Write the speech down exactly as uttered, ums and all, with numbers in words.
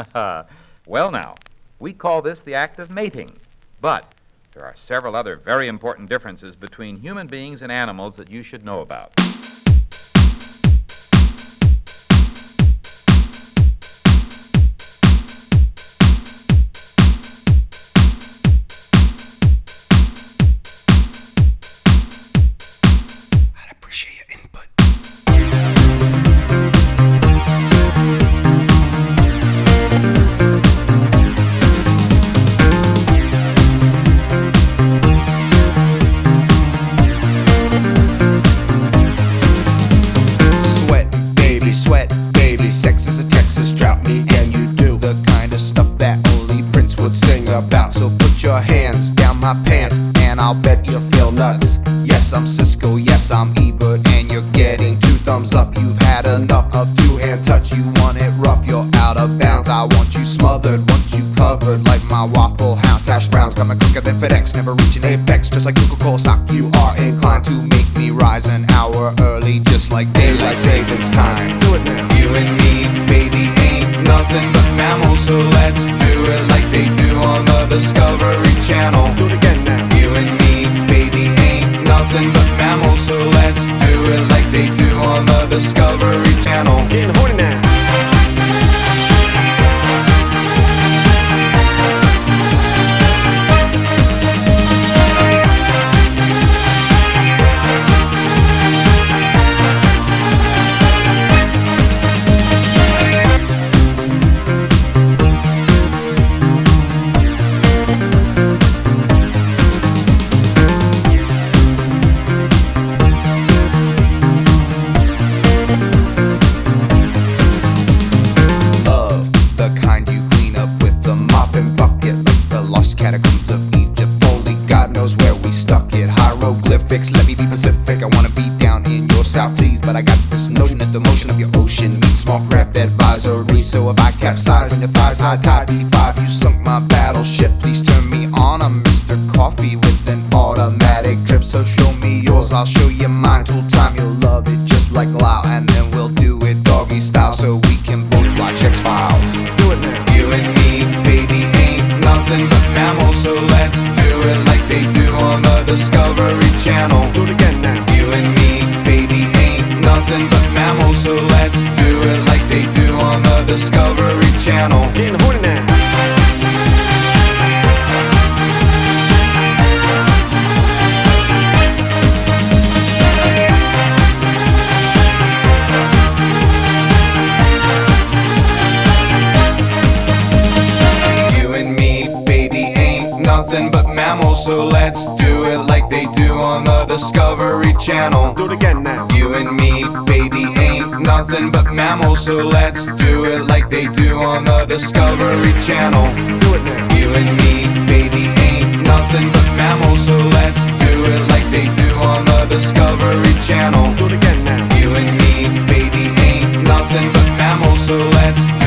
Well now, we call this the act of mating, but there are several other very important differences between human beings and animals that you should know about. I'd appreciate your input. Sweat, baby, sex is a Texas drought. Me and you do the kind of stuff that only Prince would sing about. So put your hands down my pants and I'll bet you'll feel nuts. Yes, I'm Cisco, yes, I'm Ebert, and you're getting two thumbs up. You've had enough of two-hand touch. You want it rough, you're out of bounds. I want you smothered, want you covered like my Waffle House hash browns. Coming quicker than FedEx, never reaching apex. Just like Coca-Cola stock, you are inclined to make me rise an hour early, just like daylight savings time. Do it now. You and me, baby, ain't nothing but mammals, so let's do it like they do on the Discovery Channel. Do it again now. You and me, baby, ain't nothing but mammals, so let's do it like they do on the Discovery Channel. Getting horny now. Catacombs of Egypt, only God knows where we stuck it. Hieroglyphics, let me be Pacific. I wanna be down in your South Seas, but I got this notion that the motion of your ocean means small craft advisory. So if I capsize on your thighs, high tide B five, you sunk my battleship. Please turn me on. I'm Mister Coffee with an automatic drip. So show me yours, I'll show you mine. Tool time, you'll love it just like Lau, and then we'll do it doggy style so we can both watch X-Files. Do it now. You and me, baby, ain't nothing but mammals, so let's do it like they do on the Discovery Channel. Do it again now. You and me, baby, ain't nothing but mammals, so let's do it like they do on the Discovery Channel. Getting horny now. Nothing but mammals, so let's do it like they do on the Discovery Channel. Do it again now. You and me, baby, ain't nothing but mammals, so let's do it like they do on the Discovery Channel. Do it now. You and me, baby, ain't nothing but mammals, so let's do it like they do on the Discovery Channel. Do it again now. You and me, baby, ain't nothing but mammals, so let's